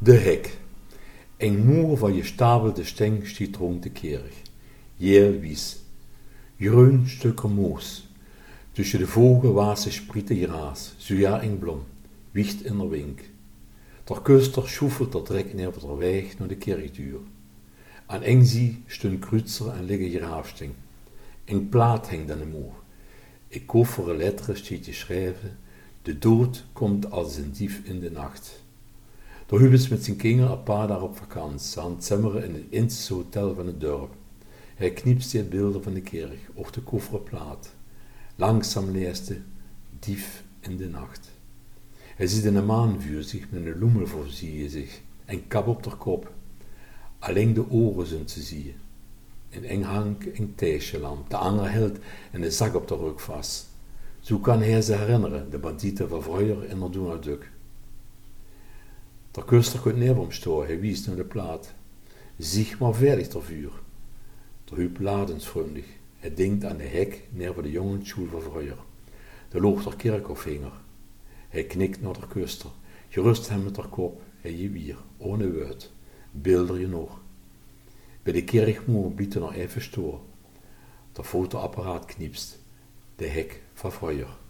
De hek. Een moer van gestapelde steng stiet rond de kerk. Heel wies. Groen stukken moos. Tussen de vogelwassen sprieten gras. Zuja en blom. Wicht in de wink. Der kuster schuffelt der drek neer der weg naar de kerkdeur. Aan eng zie stun krutser en liggen graafsting. Een plaat hangt aan de moer. Ik koffere letteren stiet geschreven. De dood komt als een dief in de nacht. Der Hubes met zijn kinderen een paar dagen op vakantie, aan het zimmeren in het Indische hotel van het dorp. Hij knipt die beelden van de kerk, of de kofferen plaat. Langzaam leest hij, dief in de nacht. Hij ziet een maan voor zich, met een loemel voorzien zich, en kap op der kop. Alleen de oren zijn te zien. In eng hank een theeschelamp, de andere hield en een zak op de rug vast. Zo kan hij ze herinneren, de bandieten van vroeger in de Donalduk. Der kuster kunt neer omstoor, hij wies naar de plaat. Zich maar veilig ter vuur. Der Hub ladensvriendelijk. Hij denkt aan de hek neer bij de jongensschool van vroeger. De loog der kerkhofvinger. Hij knikt naar der kuster. Gerust hem met der kop. Hij je weer, ohne woord. Beelder je nog. Bij de kerkmoer biedt er nog even stoor. Der fotoapparaat knipst. De hek van vroeger.